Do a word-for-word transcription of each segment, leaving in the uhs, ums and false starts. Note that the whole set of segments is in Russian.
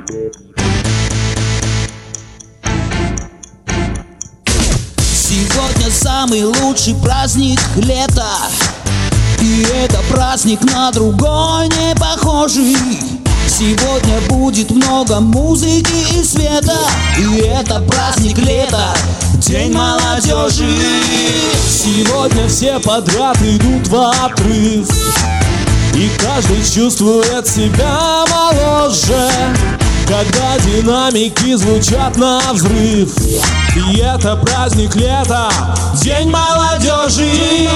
Сегодня самый лучший праздник лета, и это праздник на другой не похожий. Сегодня будет много музыки и света, и это праздник лета, день молодежи. Сегодня все подряд идут в отрыв, и каждый чувствует себя моложе, когда динамики звучат на взрыв. И это праздник лета, день молодежи.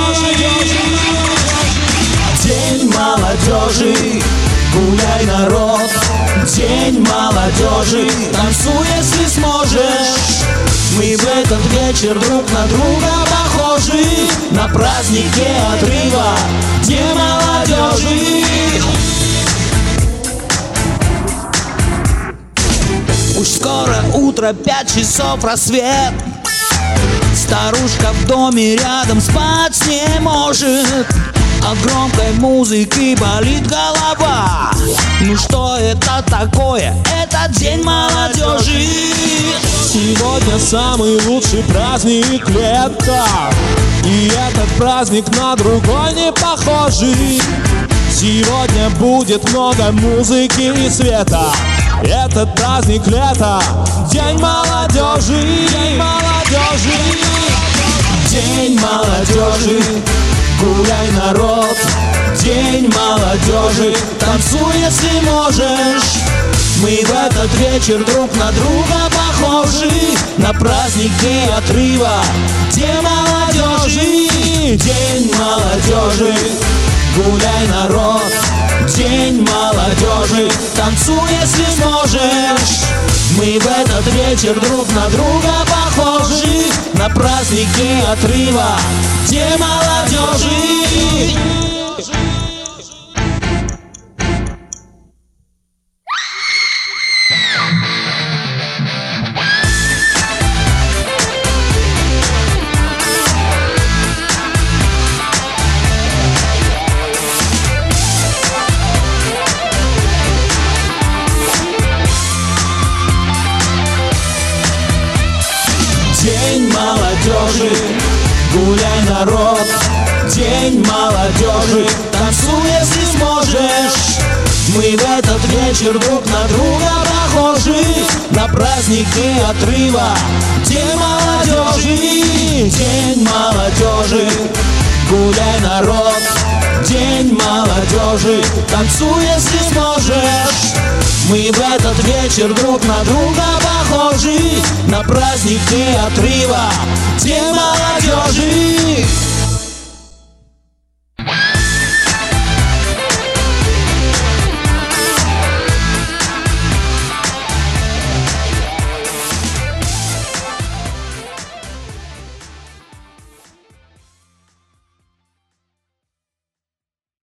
День молодежи, гуляй, народ. День молодежи, танцуй, если сможешь. Мы в этот вечер друг на друга похожи, на празднике отрыва, день молодежи. Уж скоро утро, пять часов рассвет. Старушка в доме рядом спать не может, от громкой музыки болит голова. Ну что это такое? Это день молодежи. Сегодня самый лучший праздник лета, и этот праздник на другой не похожий. Сегодня будет много музыки и света. Этот праздник лета, день молодежи. День молодежи. День молодежи, гуляй, народ. День молодежи, танцуй, если можешь. Мы в этот вечер друг на друга похожи, на празднике отрыва, день молодежи. День молодежи, гуляй, народ. День молодежи, танцуй, если сможешь. Мы в этот вечер друг на друга похожи, на празднике отрыва, день молодежи. День молодежи, гуляй, народ. День молодежи, танцуй, если сможешь. Мы в этот вечер друг на друга похожи, на празднике отрыва, день молодежи. День молодежи, гуляй, народ. День молодежи, танцуй, если сможешь. Мы в этот вечер друг на друга похожи, на празднике отрыва, день молодежи.